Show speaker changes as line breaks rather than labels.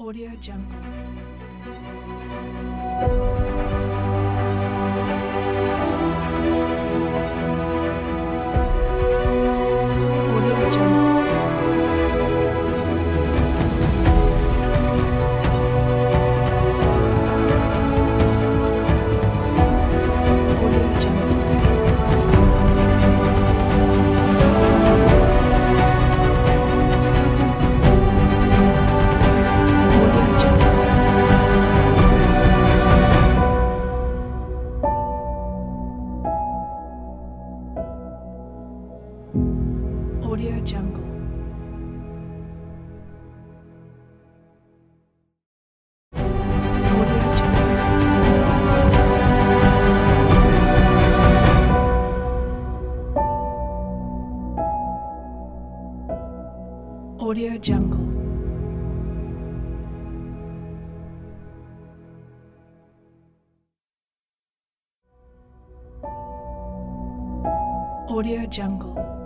Audio Jungle. Audio Jungle. Audio Jungle. Audio Jungle. Audio Jungle. Audio Jungle. Audio Jungle. Audio Jungle.